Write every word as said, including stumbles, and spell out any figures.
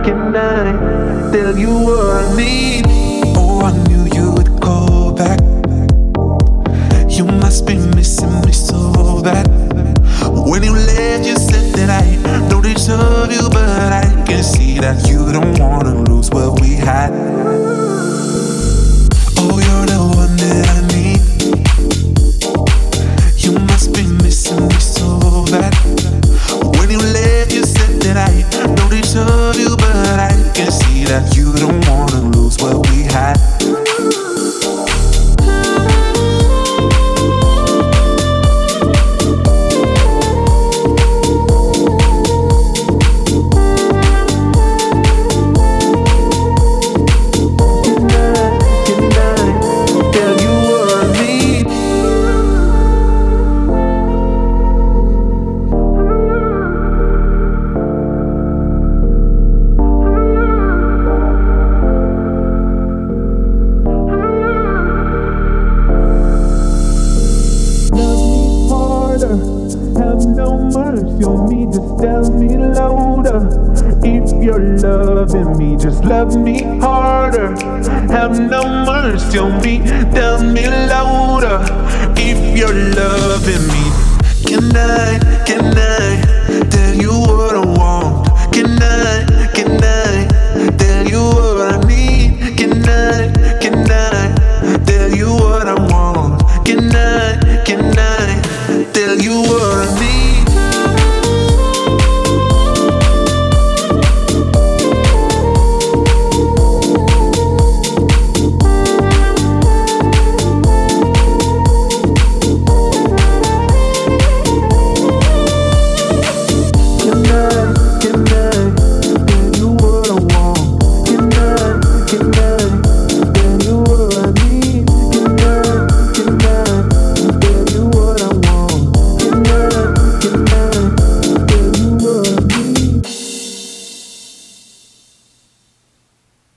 can I tell you what I need? Oh, I knew you would call back. You must be missing me so bad. When you left, you said that I don't deserve you, but I can see that you don't wanna lose what we had. Oh, you're the one that I need. You must be missing me so bad. When you left, you said that I don't deserve you, but I can see that you don't wanna lose what we had. Have no mercy on me, just tell me louder. If you're loving me, just love me harder. Have no mercy on me, tell me louder. If you're loving me, can I, can I tell you what I want? Can I